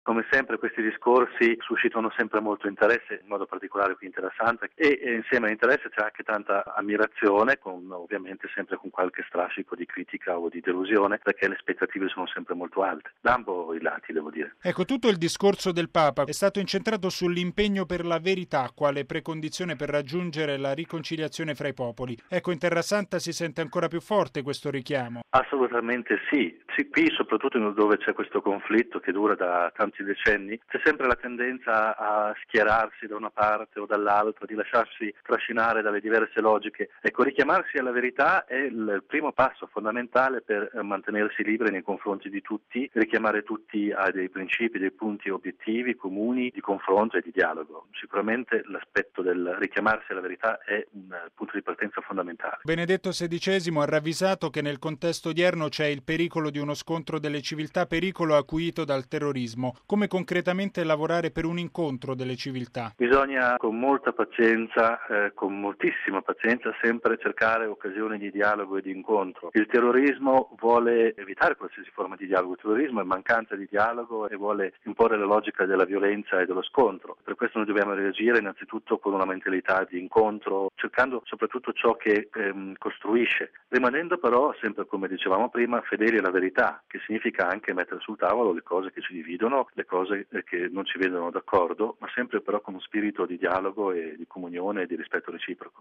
Come sempre questi discorsi suscitano sempre molto interesse, in modo particolare qui in Terra Santa, e insieme all'interesse c'è anche tanta ammirazione, ovviamente sempre con qualche strascico di critica o di delusione, perché le aspettative sono sempre molto alte, da ambo i lati devo dire. Ecco, tutto il discorso del Papa è stato incentrato sull'impegno per la verità quale precondizione per raggiungere la riconciliazione fra i popoli. Ecco, in Terra Santa si sente ancora più forte questo richiamo. Assolutamente sì. Qui soprattutto dove c'è questo conflitto che dura da tanti decenni, c'è sempre la tendenza a schierarsi da una parte o dall'altra, di lasciarsi trascinare dalle diverse logiche. Ecco, richiamarsi alla verità è il primo passo fondamentale per mantenersi liberi nei confronti di tutti, richiamare tutti a dei principi, dei punti obiettivi comuni di confronto e di dialogo. Sicuramente l'aspetto del richiamarsi alla verità è un punto di partenza fondamentale. Benedetto XVI ha ravvisato che nel contesto odierno c'è il pericolo di uno scontro delle civiltà, pericolo acuito dal terrorismo. Come concretamente lavorare per un incontro delle civiltà? Bisogna con molta pazienza, con moltissima pazienza, sempre cercare occasioni di dialogo e di incontro. Il terrorismo vuole evitare qualsiasi forma di dialogo, il terrorismo è mancanza di dialogo e vuole imporre la logica della violenza e dello scontro. Per questo noi dobbiamo reagire innanzitutto con una mentalità di incontro, cercando soprattutto ciò che costruisce, rimanendo però, sempre come dicevamo prima, fedeli alla verità, che significa anche mettere sul tavolo le cose che ci dividono, le cose che non ci vedono d'accordo, ma sempre però con uno spirito di dialogo e di comunione e di rispetto reciproco.